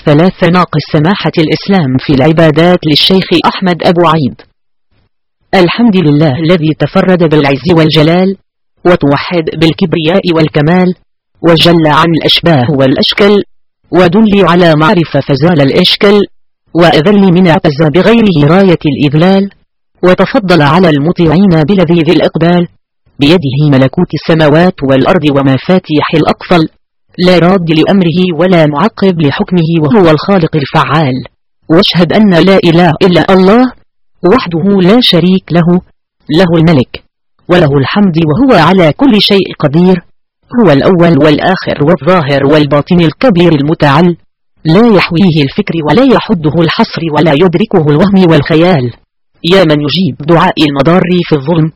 3 ناقص سماحة الإسلام في العبادات للشيخ أحمد أبو عيد. الحمد لله الذي تفرد بالعز والجلال، وتوحد بالكبرياء والكمال، وجل عن الأشباه والأشكال، ودل على معرفة فزال الإشكال، وأذل من اعتز بغيره راية الإذلال، وتفضل على المطيعين بلذيذ الإقبال، بيده ملكوت السماوات والأرض ومفاتيح الأقفال، لا راد لأمره ولا معقب لحكمه، وهو الخالق الفعال. واشهد أن لا إله إلا الله وحده لا شريك له، له الملك وله الحمد وهو على كل شيء قدير، هو الأول والآخر والظاهر والباطن الكبير المتعال، لا يحويه الفكر ولا يحده الحصر ولا يدركه الوهم والخيال. يا من يجيب دعاء المضار في الظلم،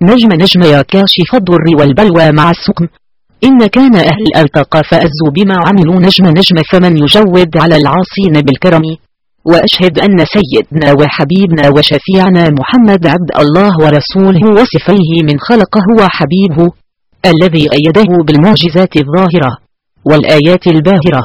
نجم يا كاشف الضر والبلوى مع السقم، إن كان أهل الألتقى فأزوا بما عملوا نجم فمن يجود على العاصين بالكرم. وأشهد أن سيدنا وحبيبنا وشفيعنا محمد عبد الله ورسوله وصفيه من خلقه وحبيبه، الذي أيده بالمعجزات الظاهرة والآيات الباهرة،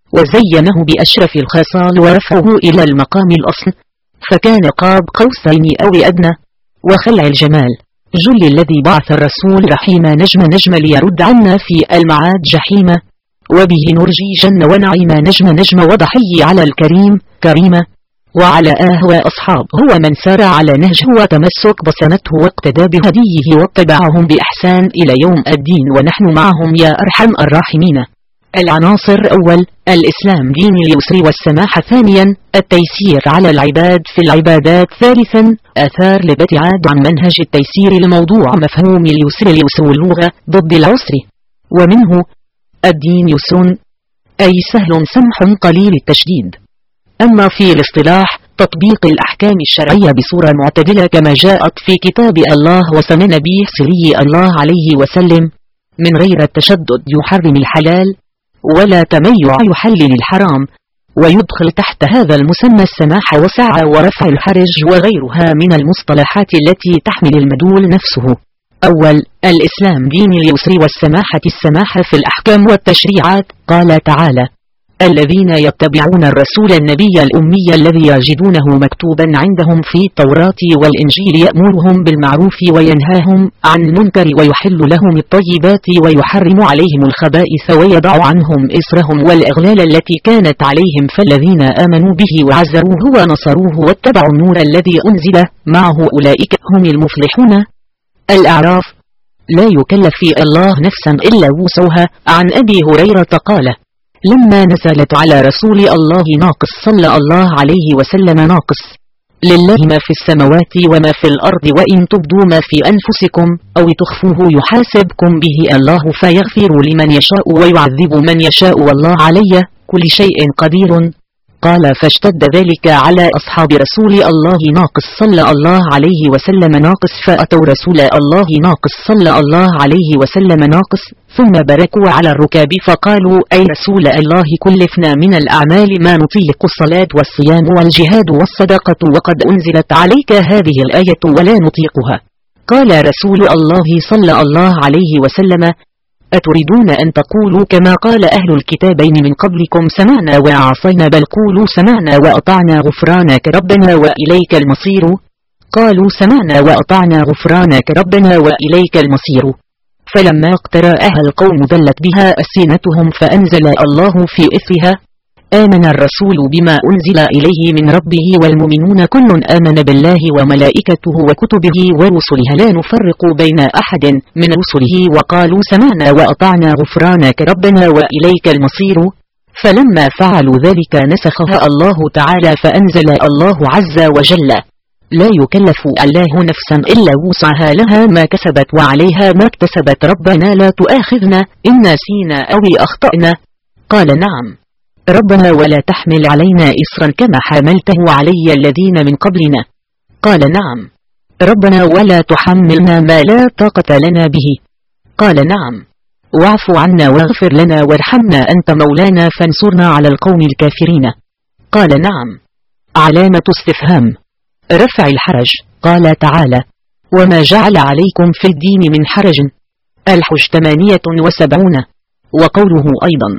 وزينه بأشرف الخصال ورفعه إلى المقام الأصل، فكان قاب قوسين أو أدنى، وخلع الجمال جل الذي بعث الرسول رحيما نجم ليرد عنا في المعاد جحيما، وبه نرجي جن ونعيما نجم وضحي على الكريم كريما، وعلى وأصحاب هو من سار على نهجه وتمسك بسنته واقتدى بهديه واتبعهم بإحسان إلى يوم الدين، ونحن معهم يا أرحم الراحمين. العناصر: أول، الإسلام دين اليسر والسماحة. ثانيا، التيسير على العباد في العبادات. ثالثا، آثار الابتعاد عن منهج التيسير لموضوع مفهوم اليسر. اليسر اللغة ضد العسر، ومنه الدين يسر أي سهل سمح قليل التشديد. أما في الاصطلاح تطبيق الأحكام الشرعية بصورة معتدلة كما جاءت في كتاب الله وسنن نبيه صلى الله عليه وسلم، من غير التشدد يحرم الحلال ولا تميع يحلل الحرام، ويدخل تحت هذا المسمى السماحة وسعة ورفع الحرج وغيرها من المصطلحات التي تحمل المدلول نفسه. أول، الإسلام دين اليسر والسماحة. السماحة في الأحكام والتشريعات. قال تعالى: الذين يتبعون الرسول النبي الأمي الذي يجدونه مكتوبا عندهم في التوراة والإنجيل يأمرهم بالمعروف وينهاهم عن المنكر ويحل لهم الطيبات ويحرم عليهم الخبائث ويضع عنهم إصرهم والأغلال التي كانت عليهم، فالذين آمنوا به وعزروه ونصروه واتبعوا النور الذي أنزل معه أولئك هم المفلحون. الأعراف. لا يكلف الله نفسا إلا وسعها. عن أبي هريرة قال: لما نزلت على رسول الله ناقص صلى الله عليه وسلم ناقص: لله ما في السماوات وما في الأرض، وإن تبدوا ما في أنفسكم أو تخفوه يحاسبكم به الله فيغفر لمن يشاء ويعذب من يشاء والله علي كل شيء قدير. قال: فاشتد ذلك على أصحاب رسول الله ناقص صلى الله عليه وسلم ناقص، فأتوا رسول الله ناقص صلى الله عليه وسلم ناقص، ثم بركوا على الركاب فقالوا: أي رسول الله كلفنا من الأعمال ما نطيق، الصلاة والصيام والجهاد والصدقة، وقد أنزلت عليك هذه الآية ولا نطيقها. قال رسول الله صلى الله عليه وسلم: أتريدون أن تقولوا كما قال أهل الكتابين من قبلكم سمعنا وعصينا، بل قولوا سمعنا وأطعنا غفرانك ربنا وإليك المصير. قالوا سمعنا وأطعنا غفرانك ربنا وإليك المصير. فلما اقترأها القوم ذلت بها ألسنتهم، فأنزل الله في إثرها: آمن الرسول بما أنزل إليه من ربه والمؤمنون كل آمن بالله وملائكته وكتبه ورسله لا نفرق بين أحد من رسله، وقالوا سمعنا وأطعنا غفرانك ربنا وإليك المصير. فلما فعلوا ذلك نسخها الله تعالى فأنزل الله عز وجل: لا يكلف الله نفسا إلا وسعها، لها ما كسبت وعليها ما اكتسبت، ربنا لا تؤاخذنا إن نسينا أو أخطأنا. قال: نعم ربنا، ولا تحمل علينا إصرا كما حملته علي الذين من قبلنا. قال: نعم ربنا، ولا تحملنا ما لا طاقة لنا به. قال: نعم واعف عنا واغفر لنا وارحمنا أنت مولانا فانصرنا على القوم الكافرين. قال: نعم. علامة استفهام. رفع الحرج. قال تعالى: وما جعل عليكم في الدين من حرج. الحج 78. وقوله أيضا: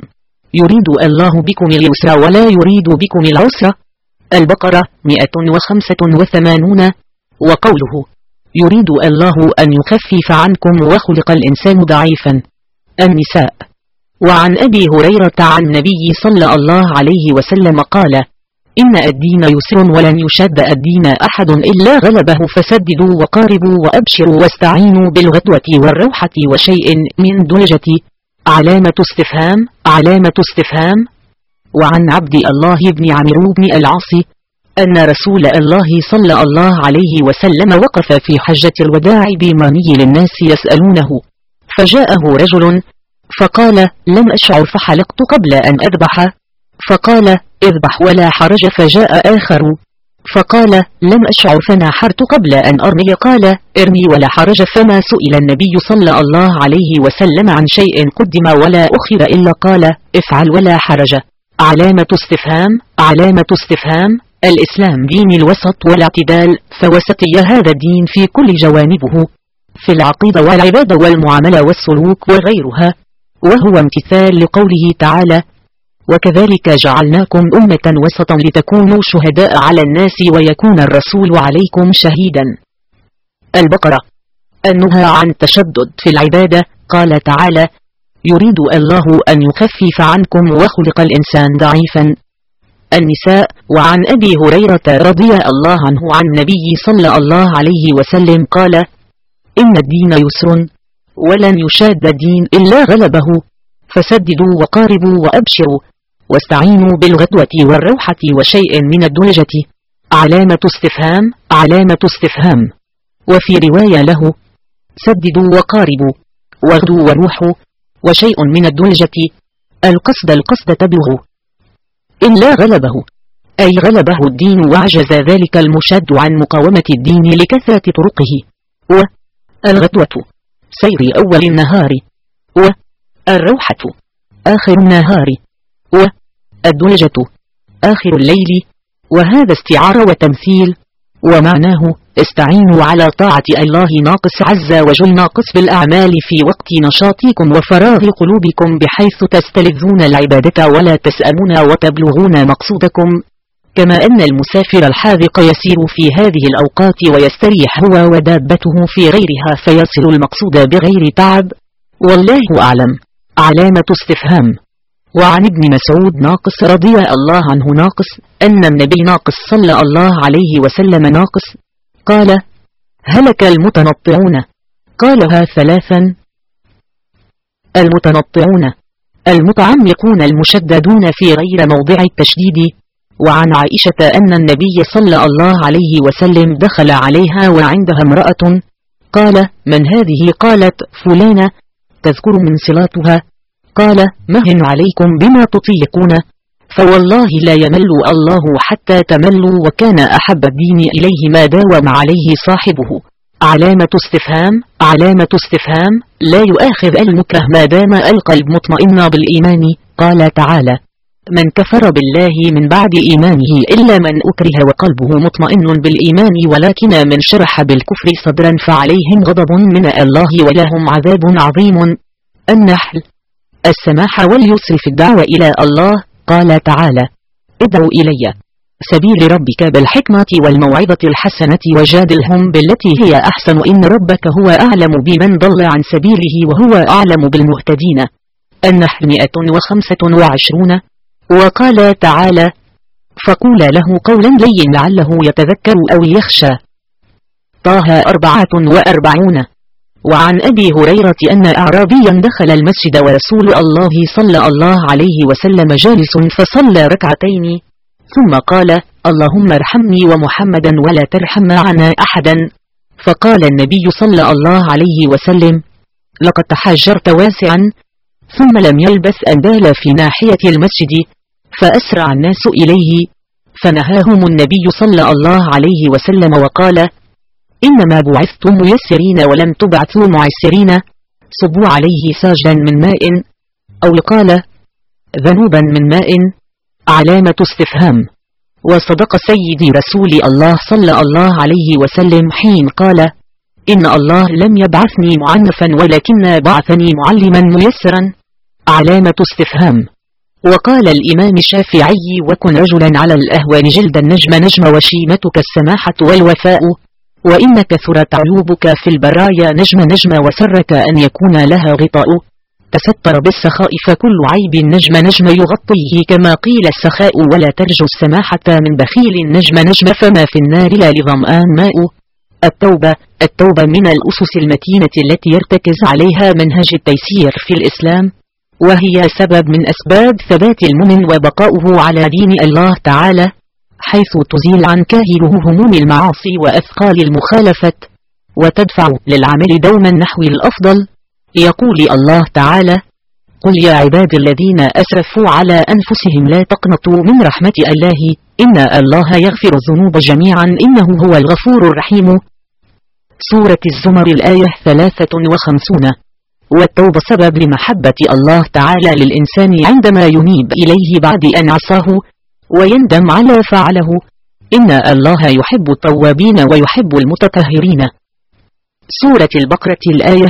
يريد الله بكم اليسر ولا يريد بكم العسر. البقرة 185. وقوله يريد الله أن يخفف عنكم وخلق الإنسان ضعيفا. النساء. وعن أبي هريرة عن النبي صلى الله عليه وسلم قال: إن الدين يسر ولن يشد الدين أحد إلا غلبه، فسددوا وقاربوا وأبشروا واستعينوا بالغدوة والروحة وشيء من دلجة. علامة استفهام. علامة استفهام. وعن عبد الله بن عمرو بن العاص أن رسول الله صلى الله عليه وسلم وقف في حجة الوداع بمني للناس يسألونه، فجاءه رجل فقال: لم أشعر فحلقت قبل أن أذبح، فقال: اذبح ولا حرج. فجاء آخر فقال: لم أشعر فنحرت قبل أن أرمي، قال: ارمي ولا حرج. فما سئل النبي صلى الله عليه وسلم عن شيء قدم ولا أخر إلا قال: افعل ولا حرج. علامة استفهام. علامة استفهام. الإسلام دين الوسط والاعتدال، فوسطية هذا الدين في كل جوانبه، في العقيدة والعبادة والمعاملة والسلوك وغيرها، وهو امتثال لقوله تعالى: وكذلك جعلناكم أمة وسطا لتكونوا شهداء على الناس ويكون الرسول عليكم شهيدا. البقرة. النهى عن التشدد في العبادة. قال تعالى: يريد الله أن يخفف عنكم وخلق الإنسان ضعيفا. النساء. وعن أبي هريرة رضي الله عنه عن النبي صلى الله عليه وسلم قال: إن الدين يسر ولن يشاد الدين إلا غلبه، فسددوا وقاربوا وأبشروا واستعينوا بالغدوة والروحة وشيء من الدلجة. علامة استفهام. علامة استفهام. وفي رواية له: سددوا وقاربوا وغدوا وروحوا وشيء من الدلجة، القصد تبلغ. إلا غلبه أي غلبه الدين وعجز ذلك المشد عن مقاومة الدين لكثرة طرقه. والغدوة سير أول النهار، والروحة آخر النهار، والدلجة آخر الليل. وهذا استعارة وتمثيل، ومعناه استعينوا على طاعة الله ناقص عز وجل، ناقص بالأعمال في وقت نشاطكم وفراغ قلوبكم، بحيث تستلذون العبادة ولا تسأمون وتبلغون مقصودكم. كما أن المسافر الحاذق يسير في هذه الأوقات ويستريح هو ودابته في غيرها فيصل المقصود بغير تعب. والله أعلم. علامة استفهام. وعن ابن مسعود ناقص رضي الله عنه ناقص أن النبي ناقص صلى الله عليه وسلم ناقص قال: هلك المتنطعون. قالها ثلاثا: المتنطعون المتعمقون المشددون في غير موضع التشديد. وعن عائشة أن النبي صلى الله عليه وسلم دخل عليها وعندها امرأة، قال: من هذه؟ قالت: فلانة، تذكر من صلاتها. قال: مهن عليكم بما تطيقون، فوالله لا يمل الله حتى تملوا، وكان أحب الدين إليه ما داوم عليه صاحبه. علامة استفهام. علامة استفهام. لا يؤاخذ المكره ما دام القلب مطمئن بالإيمان. قال تعالى: من كفر بالله من بعد إيمانه إلا من أكره وقلبه مطمئن بالإيمان ولكن من شرح بالكفر صدرا فعليهم غضب من الله ولهم عذاب عظيم. النحل. السماح واليسر في الدعوة إلى الله. قال تعالى: ادعوا إلي سبيل ربك بالحكمة والموعظة الحسنة وجادلهم بالتي هي أحسن إن ربك هو أعلم بمن ضل عن سبيله وهو أعلم بالمهتدين. النحل 125. وقال تعالى: فقولا له قولا لين لعله يتذكر أو يخشى. طه 44. وعن أبي هريرة أن أعرابيا دخل المسجد ورسول الله صلى الله عليه وسلم جالس فصلى ركعتين ثم قال: اللهم ارحمني ومحمدا ولا ترحم معنا أحدا. فقال النبي صلى الله عليه وسلم: لقد تحجرت واسعا. ثم لم يلبث أن بال في ناحية المسجد فأسرع الناس إليه فنهاهم النبي صلى الله عليه وسلم وقال: إنما بعثتم ميسرين ولم تبعثوا معسرين. صبوا عليه ساجدا من ماء، أو قال ذنوبا من ماء. علامة استفهام. وصدق سيدي رسول الله صلى الله عليه وسلم حين قال: إن الله لم يبعثني معنفا ولكن بعثني معلما ميسرا. علامة استفهام. وقال الإمام الشافعي: وكن رجلا على الأهوال جلد النجم نجم، وشيمتك السماحة والوفاء، وإن كثرت عيوبك في البرايا نجم نجم، وسرك أن يكون لها غطاء. تستر بالسخاء فكل عيب نجم نجم يغطيه، كما قيل السخاء ولا ترجو السماحة من بخيل نجم نجم، فما في النار لا لظمآن ماء. التوبة من الأسس المتينة التي يرتكز عليها منهج التيسير في الإسلام، وهي سبب من أسباب ثبات المؤمن وبقاؤه على دين الله تعالى، حيث تزيل عن كاهله هموم المعاصي وأثقال المخالفة، وتدفع للعمل دوما نحو الأفضل. يقول الله تعالى: قل يا عبادي الذين أسرفوا على أنفسهم لا تقنطوا من رحمة الله، إن الله يغفر الذنوب جميعا إنه هو الغفور الرحيم. سورة الزمر الآية 53. والتوبة سبب لمحبة الله تعالى للإنسان عندما ينيب إليه بعد أن عصاه ويندم على فعله، إن الله يحب التوابين ويحب المتطهرين. سورة البقرة الآية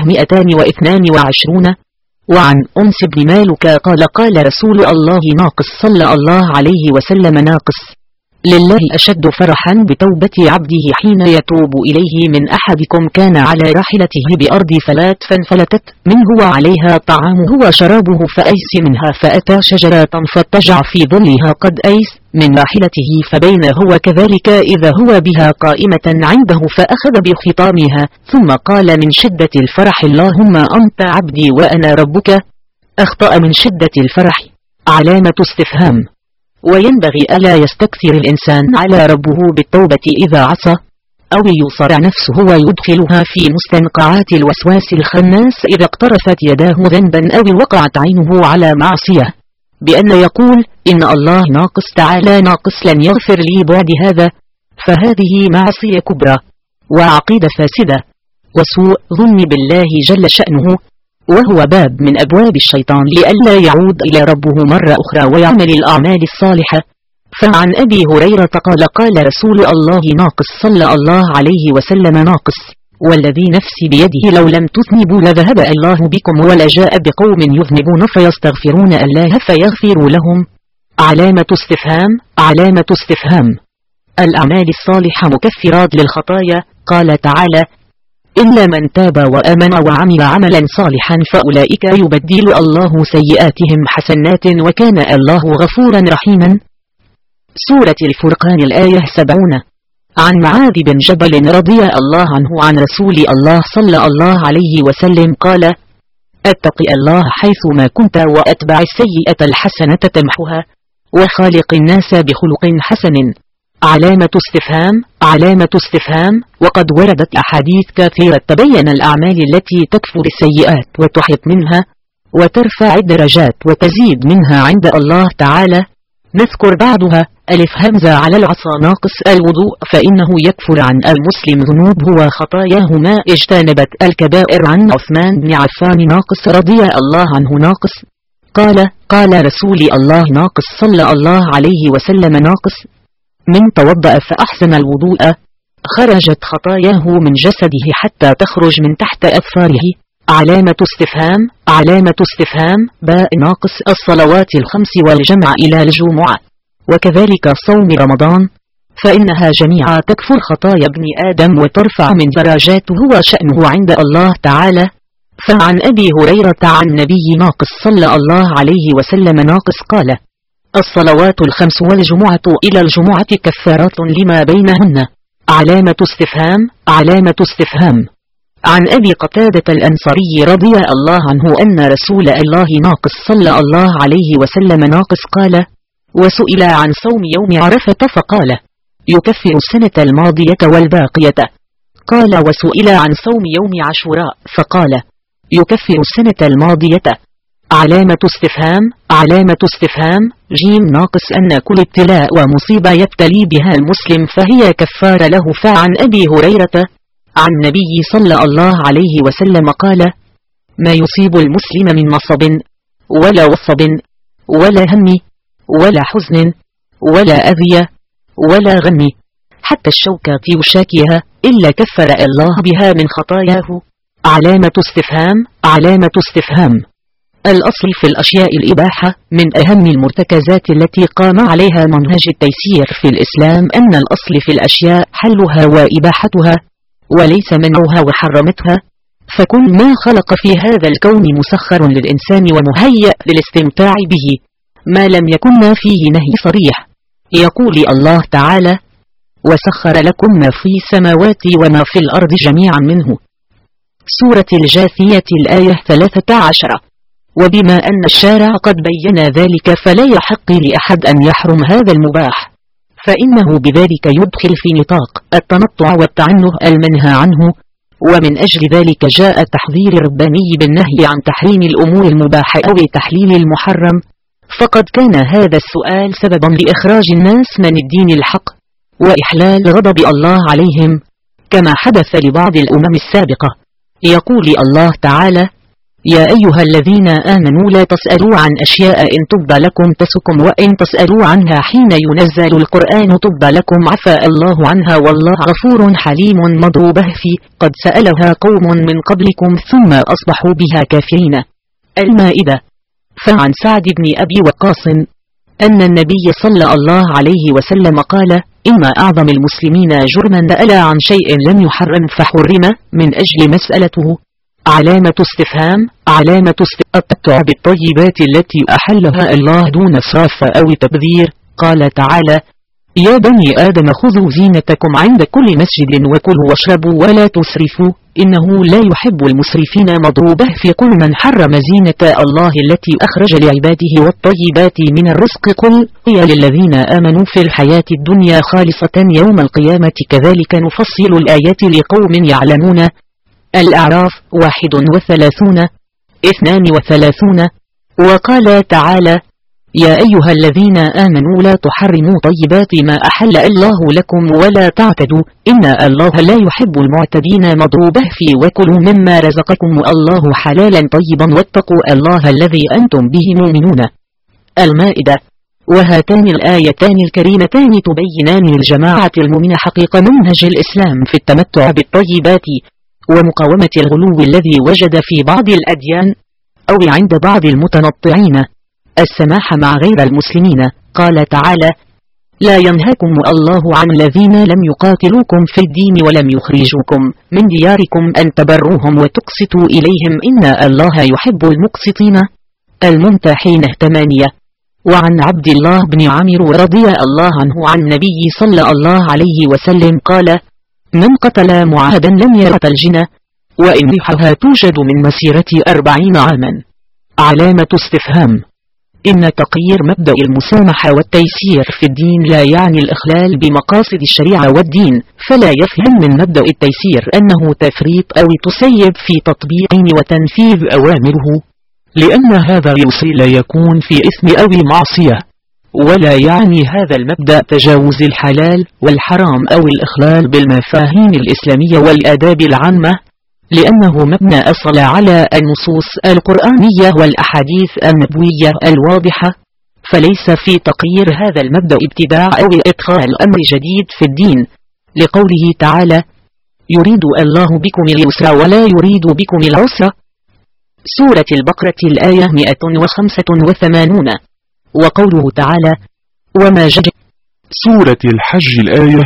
222. وعن أنس بن مالك قال: قال رسول الله ناقص صلى الله عليه وسلم: ناقص لله أشد فرحا بتوبة عبده حين يتوب إليه من أحدكم كان على راحلته بأرض فلات فانفلتت منه وعليها طعامه وشرابه فأيس منها، فأتى شجرة فاضطجع في ظلها قد أيس من راحلته، فبين هو كذلك إذا هو بها قائمة عنده فأخذ بخطامها، ثم قال من شدة الفرح: اللهم أنت عبدي وأنا ربك. أخطأ من شدة الفرح، علامة استفهام. وينبغي ألا يستكثر الإنسان على ربه بالتوبة إذا عصى، أو يصارع نفسه ويدخلها في مستنقعات الوسواس الخناس إذا اقترفت يداه ذنبا أو وقعت عينه على معصية، بأن يقول: إن الله ناقص تعالى ناقص لن يغفر لي بعد هذا، فهذه معصية كبرى وعقيدة فاسدة وسوء ظن بالله جل شأنه، وهو باب من أبواب الشيطان لئلا يعود إلى ربه مرة أخرى ويعمل الأعمال الصالحة. فعن أبي هريرة قال: قال رسول الله ناقص صلى الله عليه وسلم: ناقص والذي نفسي بيده لو لم تذنبوا لذهب الله بكم ولجاء بقوم يذنبون فيستغفرون الله فيغفر لهم. علامة استفهام، علامة استفهام. الأعمال الصالحة مكفرات للخطايا. قال تعالى: إلا من تاب وآمن وعمل عملا صالحا فأولئك يبدل الله سيئاتهم حسنات وكان الله غفورا رحيما. سورة الفرقان الآية 70. عن معاذ بن جبل رضي الله عنه عن رسول الله صلى الله عليه وسلم قال: اتق الله حيثما كنت وأتبع السيئة الحسنة تمحها وخالق الناس بخلق حسن. علامة استفهام، علامة استفهام. وقد وردت أحاديث كثيرة تبين الأعمال التي تكفر السيئات وتحط منها وترفع الدرجات وتزيد منها عند الله تعالى. نذكر بعضها: ألف همزة على العصا ناقص الوضوء، فإنه يكفر عن المسلم ذنوبه وخطاياه ما اجتنبت الكبائر. عن عثمان بن عفان ناقص رضي الله عنه ناقص قال رسول الله ناقص صلى الله عليه وسلم: ناقص من توضأ فأحسن الوضوء خرجت خطاياه من جسده حتى تخرج من تحت أظفاره. علامة استفهام، علامة استفهام. باء ناقص الصلوات الخمس والجمع إلى الجمعة، وكذلك صوم رمضان، فإنها جميعا تكفر خطايا ابن آدم وترفع من درجاته وشأنه عند الله تعالى. فعن أبي هريرة عن النبي ناقص صلى الله عليه وسلم ناقص قال: الصلوات الخمس والجمعة إلى الجمعة كفارات لما بينهن. علامة استفهام، علامة استفهام. عن أبي قتادة الأنصاري رضي الله عنه أن رسول الله ناقص صلى الله عليه وسلم ناقص قال: وسئل عن صوم يوم عرفة فقال: يكفر السنة الماضية والباقية. قال: وسئل عن صوم يوم عاشوراء فقال: يكفر السنة الماضية. علامة استفهام، علامة استفهام. جيم ناقص أن كل ابتلاء ومصيبة يبتلي بها المسلم فهي كفار له. فعن أبي هريرة عن النبي صلى الله عليه وسلم قال: ما يصيب المسلم من نصب ولا وصب ولا هم ولا حزن ولا أذية ولا غم حتى الشوكة يشاكيها إلا كفر الله بها من خطاياه. علامة استفهام، علامة استفهام. الأصل في الأشياء الإباحة. من أهم المرتكزات التي قام عليها منهج التيسير في الإسلام أن الأصل في الأشياء حلها وإباحتها، وليس منعها وحرمتها، فكل ما خلق في هذا الكون مسخر للإنسان ومهيأ للاستمتاع به، ما لم يكن فيه نهي صريح. يقول الله تعالى: وسخر لكم ما في السماوات وما في الأرض جميعا منه. سورة الجاثية الآية 13. وبما أن الشارع قد بين ذلك فلا يحق لأحد أن يحرم هذا المباح، فإنه بذلك يدخل في نطاق التنطع والتعنه المنهى عنه، ومن أجل ذلك جاء التحذير الرباني بالنهي عن تحريم الأمور المباحة أو تحليل المحرم، فقد كان هذا السؤال سببا لإخراج الناس من الدين الحق وإحلال غضب الله عليهم، كما حدث لبعض الأمم السابقة. يقول الله تعالى: يا أيها الذين آمنوا لا تسألوا عن أشياء إن تبد لكم تسكم، وإن تسألوا عنها حين ينزل القرآن تبد لكم عفا الله عنها والله غفور حليم. مضروبه في قد سألها قوم من قبلكم ثم أصبحوا بها كافرين. المائدة. فعن سعد بن أبي وقاص أن النبي صلى الله عليه وسلم قال: إن أعظم المسلمين جرما سأل عن شيء لم يحرم فحرم من أجل مسألته علامة استفهام. التمتع بالطيبات التي أحلها الله دون إسراف أو تبذير. قال تعالى: يا بني آدم خذوا زينتكم عند كل مسجد وكلوا واشربوا ولا تسرفوا إنه لا يحب المسرفين. مضروبه في قل من حرم زينة الله التي أخرج لعباده والطيبات من الرزق قل هي للذين آمنوا في الحياة الدنيا خالصة يوم القيامة كذلك نفصل الآيات لقوم يعلمون. الأعراف 31 32. وقال تعالى: يا أيها الذين آمنوا لا تحرموا طيبات ما أحل الله لكم ولا تعتدوا إن الله لا يحب المعتدين. مضروبه في وكلوا مما رزقكم الله حلالا طيبا واتقوا الله الذي أنتم به مؤمنون. المائدة. وهاتان الآيتان الكريمتان تبينان للجماعة المؤمنة حقيقة منهج الإسلام في التمتع بالطيبات ومقاومة الغلو الذي وجد في بعض الأديان أو عند بعض المتنطعين السماح مع غير المسلمين. قال تعالى: لا ينهاكم الله عن الذين لم يقاتلوكم في الدين ولم يخرجوكم من دياركم أن تبروهم وتقسطوا إليهم إن الله يحب المقسطين. الممتحين 8. وعن عبد الله بن عامر رضي الله عنه عن النبي صلى الله عليه وسلم قال: من قتل معاهدا لم يرت الجنة وإن ريحها توجد من مسيرة 40 عاما. علامة استفهام. إن تقرير مبدأ المسامحة والتيسير في الدين لا يعني الإخلال بمقاصد الشريعة والدين، فلا يفهم من مبدأ التيسير أنه تفريط أو تسيب في تطبيق وتنفيذ أوامره، لأن هذا اليسر لا يكون في إثم أو معصية. ولا يعني هذا المبدأ تجاوز الحلال والحرام أو الإخلال بالمفاهيم الإسلامية والآداب العامة، لأنه مبنى أصل على النصوص القرآنية والأحاديث النبوية الواضحة، فليس في تقرير هذا المبدأ ابتداع أو إدخال أمر جديد في الدين، لقوله تعالى: يريد الله بكم اليسر ولا يريد بكم العسر. سورة البقرة الآية 185. وقوله تعالى: وما جد. سورة الحج الآية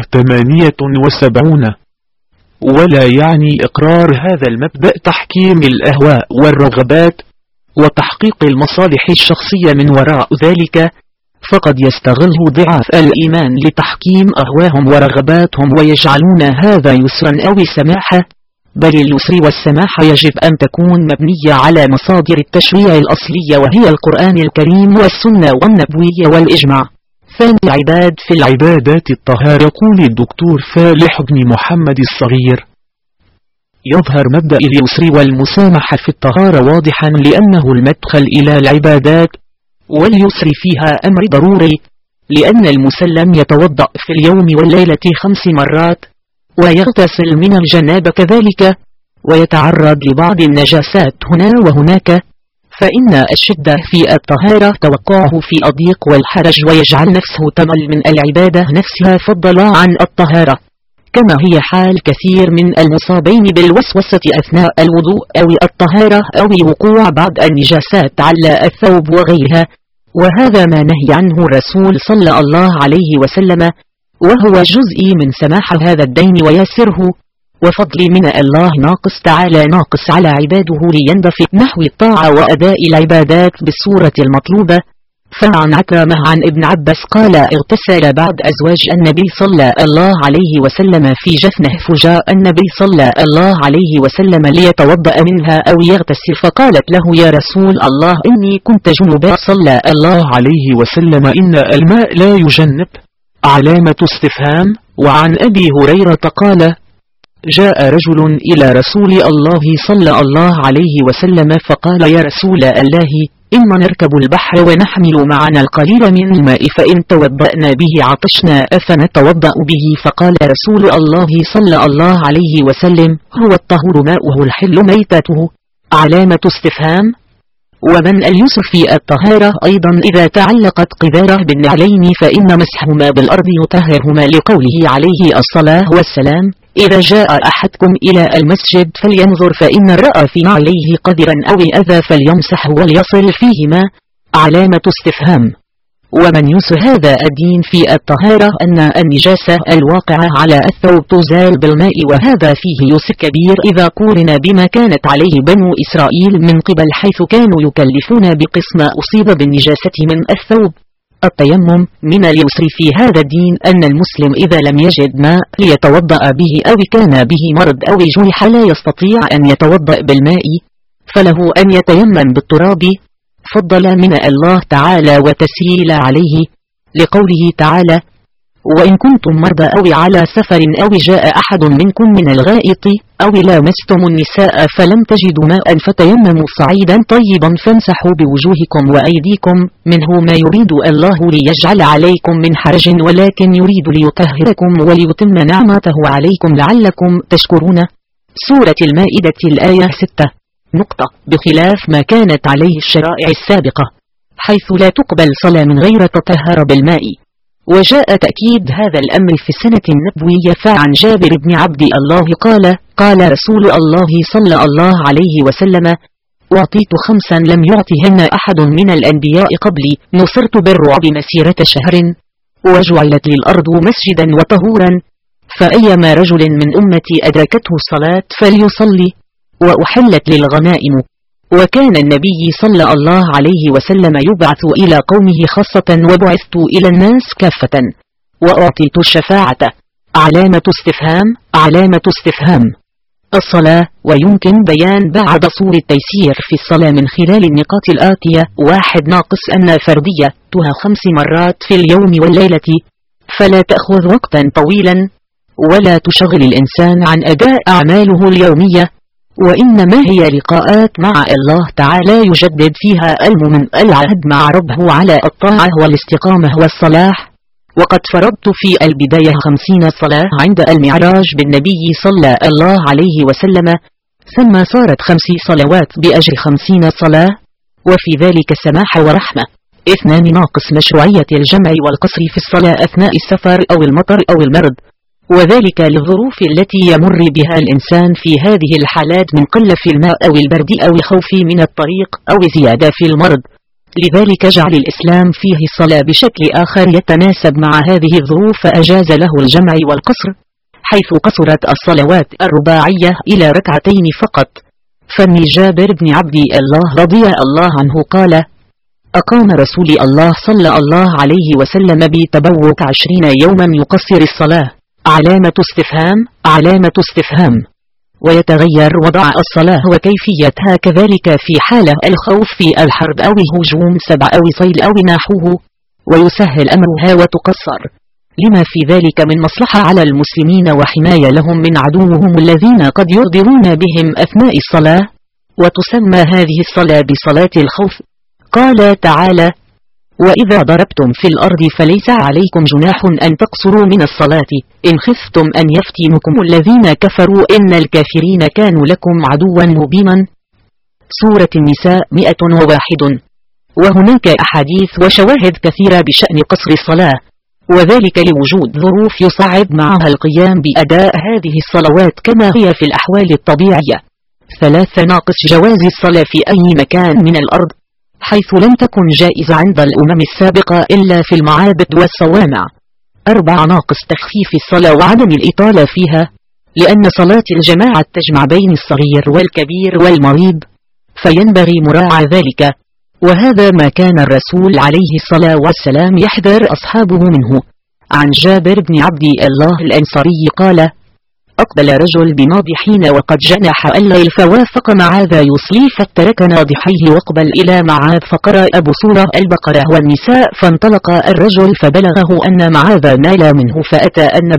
78. ولا يعني إقرار هذا المبدأ تحكيم الأهواء والرغبات وتحقيق المصالح الشخصية من وراء ذلك، فقد يستغله ضعاف الإيمان لتحكيم أهواهم ورغباتهم ويجعلون هذا يسرا أو سماحة، بل اليسر والسماحة يجب أن تكون مبنية على مصادر التشريع الأصلية وهي القرآن الكريم والسنة والنبوية والإجماع. ثاني عباد في العبادات الطهارة. يقول الدكتور فالح بن محمد الصغير: يظهر مبدأ اليسر والمسامحة في الطهارة واضحا لأنه المدخل إلى العبادات، واليسر فيها أمر ضروري، لأن المسلم يتوضأ في اليوم والليلة 5 مرات ويغتسل من الجنابة كذلك، ويتعرض لبعض النجاسات هنا وهناك، فإن الشدة في الطهارة توقعه في الضيق والحرج ويجعل نفسه تمل من العبادة نفسها فضلا عن الطهارة. كما هي حال كثير من المصابين بالوسوسة أثناء الوضوء أو الطهارة أو الوقوع بعض النجاسات على الثوب وغيرها، وهذا ما نهي عنه الرسول صلى الله عليه وسلم، وهو جزء من سماح هذا الدين ويسره وفضل من الله ناقص تعالى ناقص على عباده ليندفع نحو الطاعة وأداء العبادات بالصورة المطلوبة. فعن عكرمة عن ابن عباس قال: اغتسل بعض أزواج النبي صلى الله عليه وسلم في جفنه، فجاء النبي صلى الله عليه وسلم ليتوضأ منها أو يغتسل، فقالت له: يا رسول الله إني كنت جنبا. صلى الله عليه وسلم: إن الماء لا يجنب. علامة استفهام. وعن أبي هريرة قال: جاء رجل إلى رسول الله صلى الله عليه وسلم فقال: يا رسول الله إما نركب البحر ونحمل معنا القليل من الماء، فإن توضأنا به عطشنا أفنتوضأ به؟ فقال رسول الله صلى الله عليه وسلم: هو الطهور ماؤه الحل ميتته. علامة استفهام. ومن اليسر في الطهارة أيضا إذا تعلقت قذاره بالنعلين فإن مسحهما بالأرض يطهرهما، لقوله عليه الصلاة والسلام: إذا جاء أحدكم إلى المسجد فلينظر فإن رأى في نعليه قذرا أو أذى فليمسحه وليصل فيهما. علامة استفهام. ومن يسر هذا الدين في الطهارة أن النجاسة الواقعة على الثوب تزال بالماء، وهذا فيه يسر كبير إذا قورن بما كانت عليه بنو إسرائيل من قبل، حيث كانوا يكلفون بقسم أصيب بالنجاسة من الثوب. التيمم. من اليسر في هذا الدين أن المسلم إذا لم يجد ماء ليتوضأ به أو كان به مرض أو جرح لا يستطيع أن يتوضأ بالماء فله أن يتيمم بالتراب فضل من الله تعالى وتسهيل عليه، لقوله تعالى: وإن كنتم مرضى أو على سفر أو جاء أحد منكم من الغائط أو لامستم النساء فلم تجدوا ماء فتيمموا صعيدا طيبا فامسحوا بوجوهكم وأيديكم منه ما يريد الله ليجعل عليكم من حرج ولكن يريد ليطهركم وليتم نعمته عليكم لعلكم تشكرون. سورة المائدة الآية 6. نقطة. بخلاف ما كانت عليه الشرائع السابقة حيث لا تقبل صلاة من غير تطهر بالماء، وجاء تأكيد هذا الأمر في السنة النبوية. فعن جابر بن عبد الله قال رسول الله صلى الله عليه وسلم: أعطيت 5 لم يعطهن أحد من الأنبياء قبلي، نصرت بالرعب مسيرة شهر، وجعلت لي الأرض مسجدا وطهورا، فأيما رجل من أمتي أدركته الصلاة فليصلي، وأحلت للغنائم. وكان النبي صلى الله عليه وسلم يبعث إلى قومه خاصة وبعثت إلى الناس كافة وأعطيت الشفاعة. علامة استفهام. علامة استفهام. الصلاة. ويمكن بيان بعد صور التيسير في الصلاة من خلال النقاط الآتية: 1. ناقص أن فردية تها 5 مرات في اليوم والليلة، فلا تأخذ وقتا طويلا ولا تشغل الإنسان عن أداء أعماله اليومية، وإنما هي لقاءات مع الله تعالى يجدد فيها المؤمن العهد مع ربه على الطاعة والاستقامة والصلاح. وقد فرضت في البداية 50 صلاة عند المعراج بالنبي صلى الله عليه وسلم، ثم صارت 5 صلوات بأجر 50 صلاة، وفي ذلك سماح ورحمة. 2. ناقص مشروعية الجمع والقصر في الصلاة أثناء السفر أو المطر أو المرض، وذلك للظروف التي يمر بها الإنسان في هذه الحالات من قلة في الماء أو البرد أو الخوف من الطريق أو زيادة في المرض. لذلك جعل الإسلام فيه الصلاة بشكل آخر يتناسب مع هذه الظروف، فأجاز له الجمع والقصر، حيث قصرت الصلوات الرباعية إلى 2 فقط. فمن جابر بن عبد الله رضي الله عنه قال: أقام رسول الله صلى الله عليه وسلم بتبوك 20 يوما يقصر الصلاة. علامة استفهام. علامة استفهام. ويتغير وضع الصلاة وكيفيتها كذلك في حالة الخوف في الحرب أو هجوم سبع أو صيد أو نحوه، ويسهل أمرها وتقصر لما في ذلك من مصلحة على المسلمين وحماية لهم من عدوهم الذين قد يغدرون بهم أثناء الصلاة. وتسمى هذه الصلاة بصلاة الخوف. قال تعالى: وإذا ضربتم في الأرض فليس عليكم جناح أن تقصروا من الصلاة إن خفتم أن يفتنكم الذين كفروا إن الكافرين كانوا لكم عدوا مبينا. سورة النساء 101. وهناك أحاديث وشواهد كثيرة بشأن قصر الصلاة، وذلك لوجود ظروف يصعب معها القيام بأداء هذه الصلوات كما هي في الأحوال الطبيعية. 3. ناقص جواز الصلاة في أي مكان من الأرض، حيث لم تكن جائزة عند الأمم السابقة إلا في المعابد والصوامع. 4. ناقص تخفيف الصلاة وعدم الإطالة فيها، لأن صلاة الجماعة تجمع بين الصغير والكبير والمريض، فينبغي مراعاة ذلك، وهذا ما كان الرسول عليه الصلاة والسلام يحذر أصحابه منه. عن جابر بن عبد الله الأنصاري قال: أقبل رجل بناضحين وقد جنح الليل فوافق معاذ يصلي فترك ناضحيه واقبل إلى معاذ فقرأ أبو سورة البقرة والنساء، فانطلق الرجل فبلغه أن معاذ نال منه فأتى النبي